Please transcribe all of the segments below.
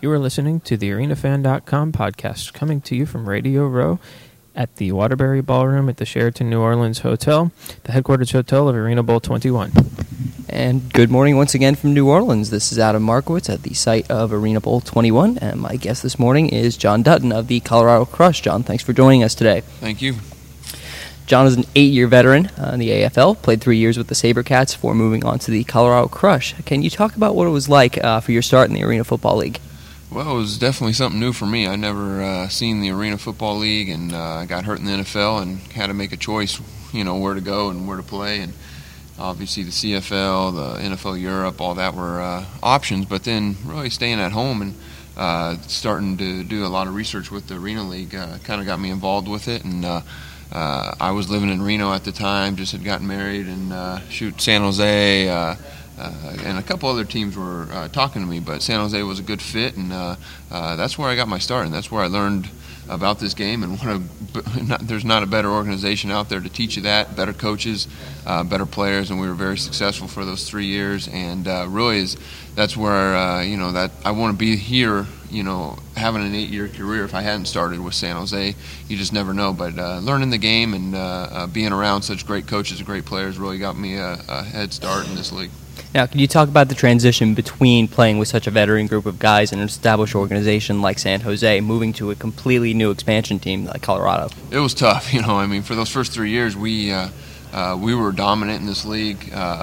You are listening to the ArenaFan.com podcast, coming to you from Radio Row at the Waterbury Ballroom at the Sheraton New Orleans Hotel, the headquarters hotel of Arena Bowl 21. And good morning once again from New Orleans. This is Adam Markowitz at the site of Arena Bowl 21, and my guest this morning is John Dutton of the Colorado Crush. John, thanks for joining us today. Thank you. John is an 8-year veteran in the AFL, played 3 years with the SaberCats before moving on to the Colorado Crush. Can you talk about what it was like for your start in the Arena Football League? Well, it was definitely something new for me. I never seen the Arena Football League, and I got hurt in the NFL and had to make a choice, where to go and where to play. And obviously the CFL, the NFL Europe, all that were options. But then really staying at home and starting to do a lot of research with the Arena League kind of got me involved with it. And I was living in Reno at the time, just had gotten married, and San Jose. And a couple other teams were talking to me, but San Jose was a good fit, and that's where I got my start, and that's where I learned about this game. And there's not a better organization out there to teach you that, better coaches, better players, and we were very successful for those 3 years. And really, that's where that I want to be here. Having an 8-year career. If I hadn't started with San Jose, you just never know. But learning the game and being around such great coaches and great players really got me a head start in this league. Now, can you talk about the transition between playing with such a veteran group of guys in an established organization like San Jose, moving to a completely new expansion team like Colorado? It was tough. For those first 3 years, we were dominant in this league.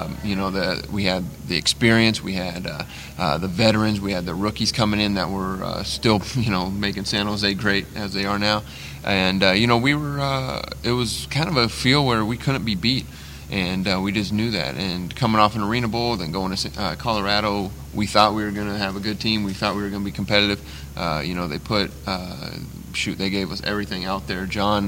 We had the experience, we had the veterans, we had the rookies coming in that were still, making San Jose great as they are now. And we were. It was kind of a feel where we couldn't be beat. And we just knew that. And coming off an Arena Bowl, then going to Colorado, we thought we were going to have a good team. We thought we were going to be competitive. They put, they gave us everything out there. John,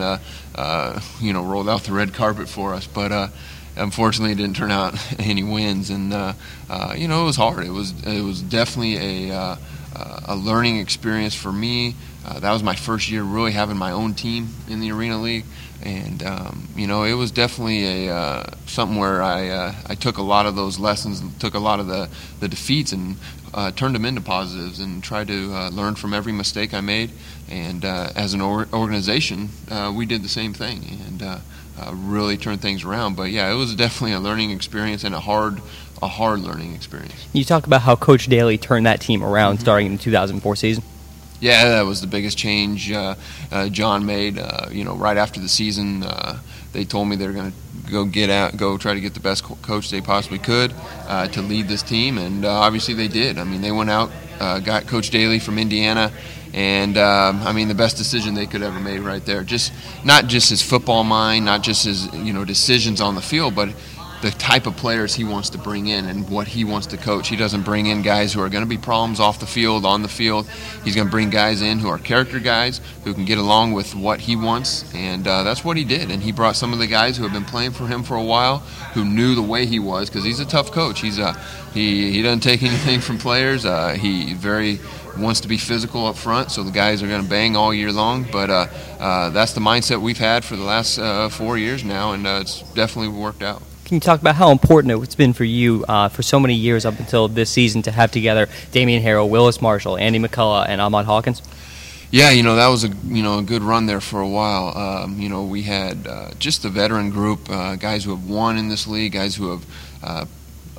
rolled out the red carpet for us. But unfortunately, it didn't turn out any wins. And, it was hard. It was definitely a learning experience for me. That was my first year really having my own team in the Arena League. And, it was definitely something where I took a lot of those lessons, took a lot of the defeats and turned them into positives and tried to learn from every mistake I made. And as an organization, we did the same thing and really turned things around. But, yeah, it was definitely a learning experience and a hard learning experience. You talk about how Coach Daly turned that team around starting in the 2004 season. Yeah, that was the biggest change John made. Right after the season, they told me they were going to go try to get the best coach they possibly could to lead this team, and obviously they did. I mean, they went out, got Coach Daly from Indiana, and the best decision they could ever make right there. Not just his football mind, not just his decisions on the field, but the type of players he wants to bring in and what he wants to coach. He doesn't bring in guys who are going to be problems off the field, on the field. He's going to bring guys in who are character guys, who can get along with what he wants, and that's what he did. And he brought some of the guys who have been playing for him for a while, who knew the way he was, because he's a tough coach. He doesn't take anything from players. He very wants to be physical up front, so the guys are going to bang all year long. But that's the mindset we've had for the last 4 years now, and it's definitely worked out. Can you talk about how important it's been for you for so many years up until this season to have together Damian Harrell, Willis Marshall, Andy McCullough, and Ahmad Hawkins? Yeah, that was a good run there for a while. We had just the veteran group, guys who have won in this league, guys who have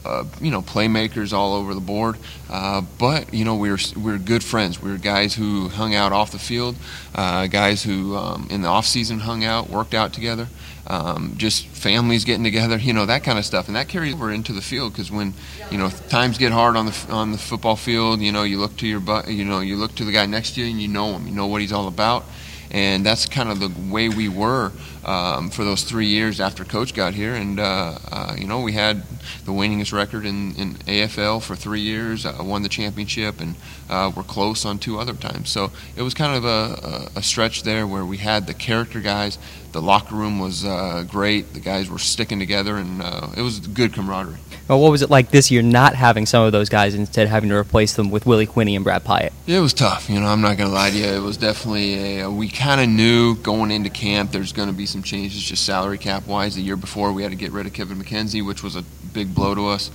playmakers all over the board. But we were good friends. We were guys who hung out off the field, guys who in the off season hung out, worked out together. Just families getting together, that kind of stuff, and that carries over into the field, because when times get hard on the football field, you look to you look to the guy next to you and you know him, you know what he's all about. And that's kind of the way we were for those 3 years after Coach got here. And, we had the winningest record in AFL for 3 years, won the championship, and were close on 2 other times. So it was kind of a stretch there where we had the character guys. The locker room was great. The guys were sticking together, and it was good camaraderie. Well, what was it like this year not having some of those guys, instead having to replace them with Willie Quinney and Brad Pyatt? It was tough. I'm not going to lie to you. It was definitely we kind of knew going into camp there's going to be some changes just salary cap-wise. The year before we had to get rid of Kevin McKenzie, which was a big blow to us.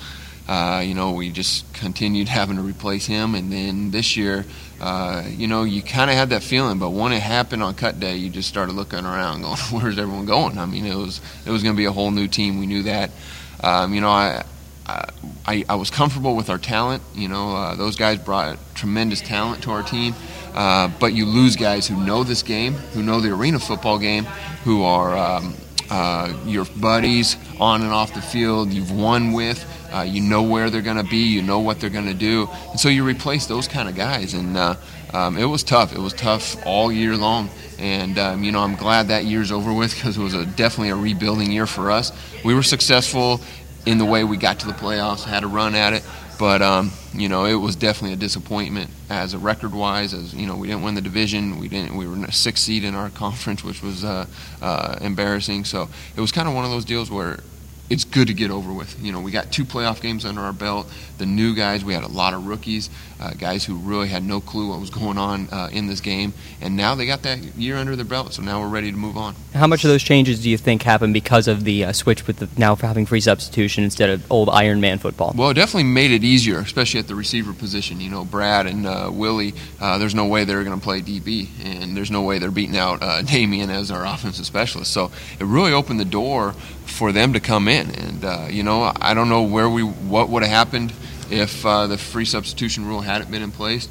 We just continued having to replace him. And then this year, you kind of had that feeling. But when it happened on cut day, you just started looking around going, where's everyone going? I mean, it was going to be a whole new team. We knew that. I was comfortable with our talent. Those guys brought tremendous talent to our team. But you lose guys who know this game, who know the arena football game, who are your buddies on and off the field, you've won with, you know where they're going to be, you know what they're going to do. And so you replace those kind of guys. And it was tough. It was tough all year long. And, I'm glad that year's over with because it was definitely a rebuilding year for us. We were successful in the way we got to the playoffs, had a run at it. But, it was definitely a disappointment as a record-wise. As we didn't win the division. We were in a 6th seed in our conference, which was embarrassing. So it was kind of one of those deals where it's good to get over with. We got 2 playoff games under our belt. The new guys, we had a lot of rookies, guys who really had no clue what was going on in this game. And now they got that year under their belt, so now we're ready to move on. How much of those changes do you think happened because of the switch with the now having free substitution instead of old Iron Man football? Well, it definitely made it easier, especially at the receiver position. Brad and Willie, there's no way they're going to play DB, and there's no way they're beating out Damian as our offensive specialist. So it really opened the door for them to come in. And, I don't know what would have happened if the free substitution rule hadn't been in place.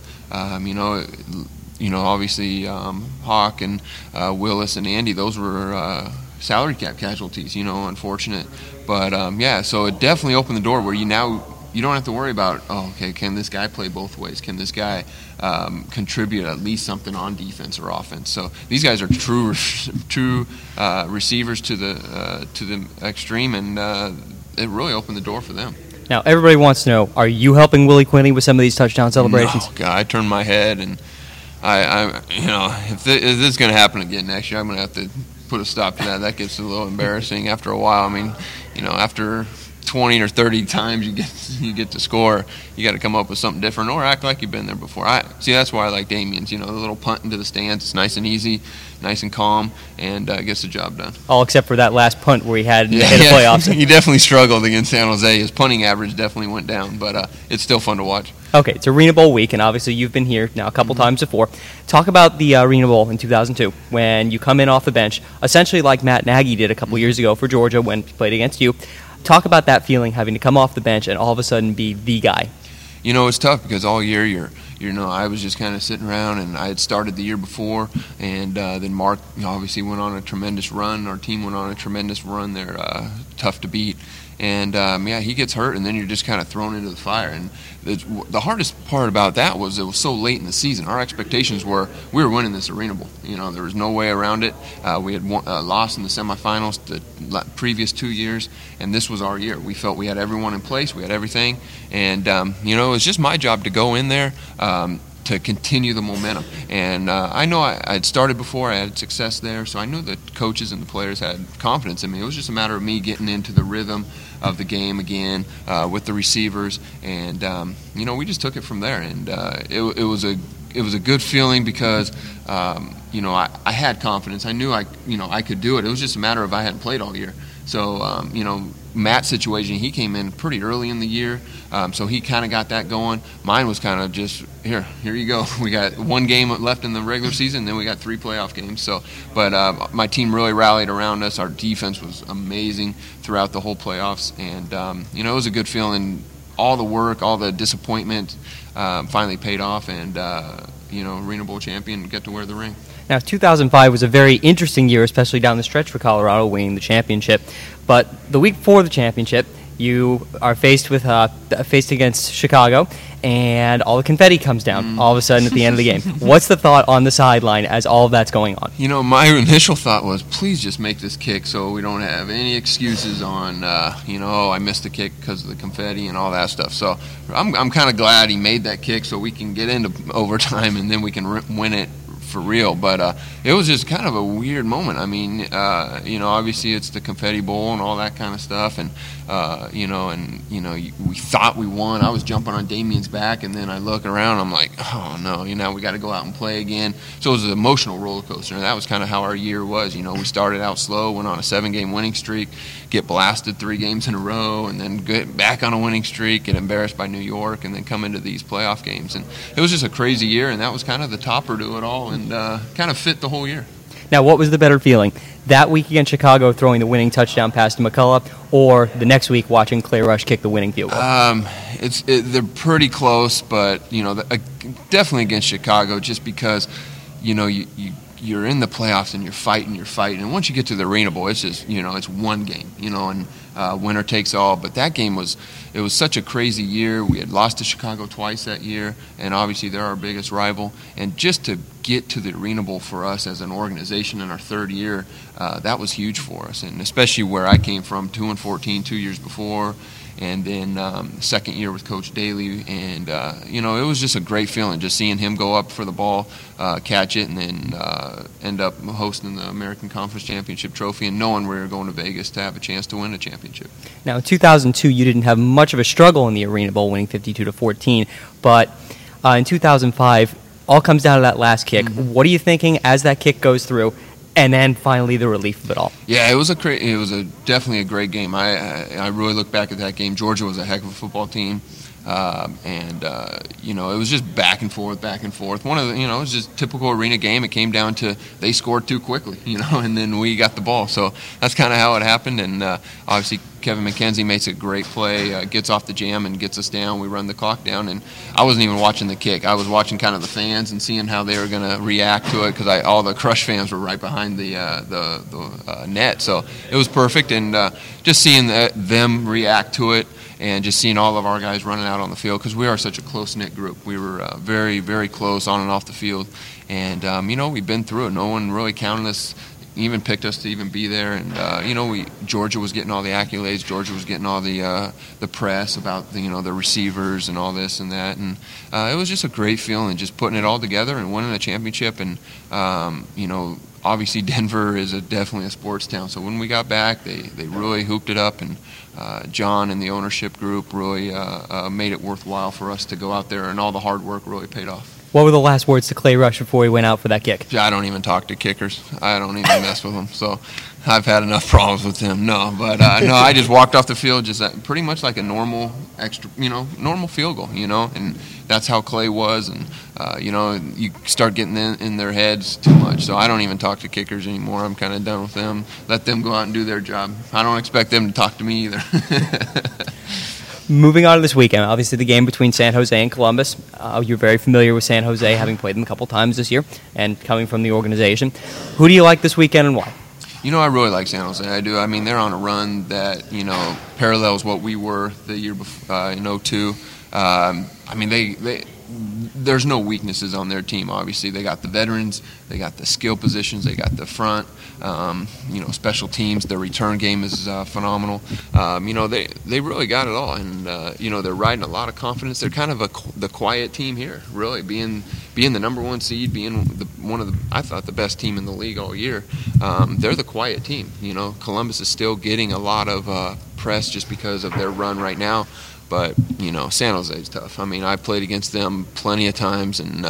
Obviously Hawk and Willis and Andy, those were salary cap casualties, unfortunate. But, so it definitely opened the door where you don't have to worry about, can this guy play both ways? Can this guy contribute at least something on defense or offense? So these guys are true receivers to the extreme, and it really opened the door for them. Now, everybody wants to know, are you helping Willie Quinney with some of these touchdown celebrations? No, God, I turned my head, and if this is going to happen again next year, I'm going to have to put a stop to that. That gets a little embarrassing after a while. I mean, after 20 or 30 times you get to score, you got to come up with something different or act like you've been there before. That's why I like Damian's. The little punt into the stands. It's nice and easy, nice and calm, and gets the job done. All except for that last punt where he had in the playoffs. He definitely struggled against San Jose. His punting average definitely went down, but it's still fun to watch. Okay, it's Arena Bowl week, and obviously you've been here now a couple times before. Talk about the Arena Bowl in 2002 when you come in off the bench, essentially like Matt Nagy did a couple years ago for Georgia when he played against you. Talk about that feeling, having to come off the bench and all of a sudden be the guy. It's tough because all year I was just kind of sitting around, and I had started the year before, and then Mark obviously went on a tremendous run. Our team went on a tremendous run. They're tough to beat. And, he gets hurt, and then you're just kind of thrown into the fire. And the hardest part about that was it was so late in the season. Our expectations were we were winning this Arena Bowl. There was no way around it. We had lost in the semifinals the previous 2 years, and this was our year. We felt we had everyone in place. We had everything. And, it was just my job to go in there to continue the momentum. And I know I had started before. I had success there, so I knew the coaches and the players had confidence in me. It was just a matter of me getting into the rhythm of the game again with the receivers, and we just took it from there. And it was a good feeling because I had confidence. I knew I could do it. It was just a matter of I hadn't played all year. So Matt's situation, he came in pretty early in the year, so he kind of got that going. Mine was kind of just here you go. We got one game left in the regular season, then we got 3 playoff games. So, but my team really rallied around us. Our defense was amazing throughout the whole playoffs, and it was a good feeling. All the work, all the disappointment, finally paid off, and Arena Bowl champion, get to wear the ring. Now, 2005 was a very interesting year, especially down the stretch for Colorado, winning the championship. But the week before the championship, you are faced against Chicago, and all the confetti comes down all of a sudden at the end of the game. What's the thought on the sideline as all of that's going on? My initial thought was, please just make this kick so we don't have any excuses on, I missed the kick because of the confetti and all that stuff. So I'm kind of glad he made that kick so we can get into overtime and then we can win it for real. But it was just kind of a weird moment. I mean, obviously it's the Confetti Bowl and all that kind of stuff, and we thought we won. I was jumping on Damien's back, and then I look around, I'm like, oh no, we got to go out and play again. So it was an emotional roller coaster, and that was kind of how our year was. We started out slow, went on a 7-game winning streak, get blasted 3 games in a row, and then get back on a winning streak, get embarrassed by New York, and then come into these playoff games. And it was just a crazy year, and that was kind of the topper to it all, and kind of fit the whole year. Now, what was the better feeling? That week against Chicago throwing the winning touchdown pass to McCullough, or the next week watching Clay Rush kick the winning field goal? They're pretty close, but definitely against Chicago, just because you're in the playoffs and you're fighting, and once you get to the Arena Bowl, it's just it's one game, and winner takes all. But that game was such a crazy year. We had lost to Chicago twice that year, and obviously they're our biggest rival. And just to get to the Arena Bowl for us as an organization in our 3rd year, that was huge for us, and especially where I came from, 2-14 2 years before. And then second year with Coach Daly, and it was just a great feeling, just seeing him go up for the ball, catch it, and then end up hosting the American Conference Championship trophy, and knowing we were going to Vegas to have a chance to win a championship. Now, in 2002, you didn't have much of a struggle in the Arena Bowl, winning 52-14, but in 2005, all comes down to that last kick. Mm-hmm. What are you thinking as that kick goes through? And then finally the relief of it all. Yeah, it was definitely a great game. I really look back at that game. Georgia was a heck of a football team, it was just back and forth. One of the, it was just typical arena game. It came down to they scored too quickly, and then we got the ball. So that's kind of how it happened. And obviously Kevin McKenzie makes a great play, gets off the jam and gets us down. We run the clock down, and I wasn't even watching the kick. I was watching kind of the fans and seeing how they were going to react to it, because all the Crush fans were right behind the net. So it was perfect, and just seeing them react to it, and just seeing all of our guys running out on the field, because we are such a close-knit group. We were very, very close on and off the field, and we've been through it. No one really counted us, even picked us to even be there, and Georgia was getting all the accolades. Georgia was getting all the press about the receivers and all this and that, and it was just a great feeling, just putting it all together and winning a championship. And obviously Denver is definitely a sports town, so when we got back, they really hooped it up, and John and the ownership group really made it worthwhile for us to go out there, and all the hard work really paid off. What were the last words to Clay Rush before he went out for that kick? I don't even talk to kickers. I don't even mess with them. So I've had enough problems with him. No, but I just walked off the field just pretty much like a normal normal field goal, and that's how Clay was. And you start getting in their heads too much. So I don't even talk to kickers anymore. I'm kind of done with them. Let them go out and do their job. I don't expect them to talk to me either. Moving on to this weekend, obviously the game between San Jose and Columbus. You're very familiar with San Jose, having played them a couple times this year and coming from the organization. Who do you like this weekend and why? I really like San Jose. I do. I mean, they're on a run that, parallels what we were the year before, in 2002. There's no weaknesses on their team, obviously. They got the veterans, they got the skill positions, they got the front, special teams. Their return game is phenomenal. They really got it all, and they're riding a lot of confidence. They're kind of the quiet team here, really, being the number one seed, being I thought the best team in the league all year. They're the quiet team. Columbus is still getting a lot of press just because of their run right now. But, San Jose's tough. I mean, I played against them plenty of times, and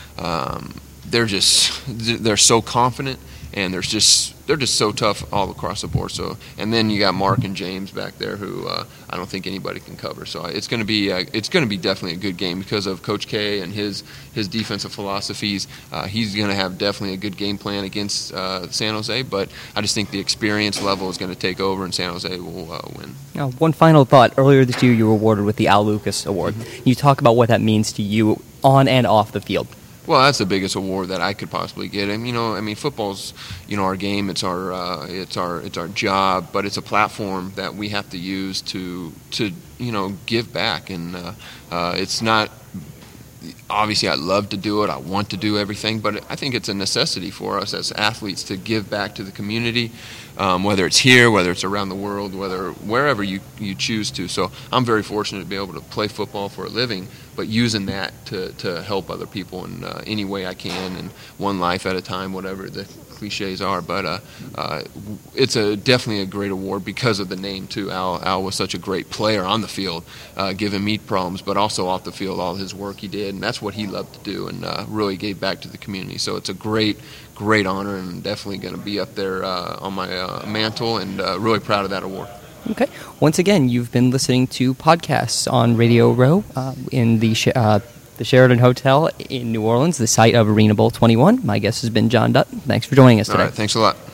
they're so confident, and they're just so tough all across the board. So, and then you got Mark and James back there, who I don't think anybody can cover. So it's going to be definitely a good game because of Coach K and his defensive philosophies. He's going to have definitely a good game plan against San Jose, but I just think the experience level is going to take over, and San Jose will win. Now, one final thought. Earlier this year, you were awarded with the Al Lucas Award. Mm-hmm. You talk about what that means to you on and off the field. Well, that's the biggest award that I could possibly get. And football's, our game. It's our job, but it's a platform that we have to use to give back. And it's not. Obviously, I love to do it. I want to do everything, but I think it's a necessity for us as athletes to give back to the community, whether it's here, whether it's around the world, wherever you choose to. So I'm very fortunate to be able to play football for a living, but using that to help other people in any way I can, and one life at a time, whatever the cliches are. But it's definitely a great award because of the name too. Al was such a great player on the field, giving me problems, but also off the field, all his work he did, and that's what he loved to do, and really gave back to the community. So it's a great honor, and definitely going to be up there on my mantle, and really proud of that award. Okay. Once again, you've been listening to podcasts on Radio Row in the Sheraton Hotel in New Orleans, the site of Arena Bowl 21. My guest has been John Dutton. Thanks for joining us today. All right, thanks a lot.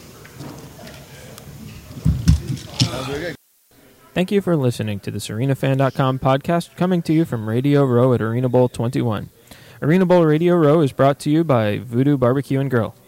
Thank you for listening to the SerenaFan.com podcast, coming to you from Radio Row at Arena Bowl 21. Arena Bowl Radio Row is brought to you by Voodoo Barbecue and Grill.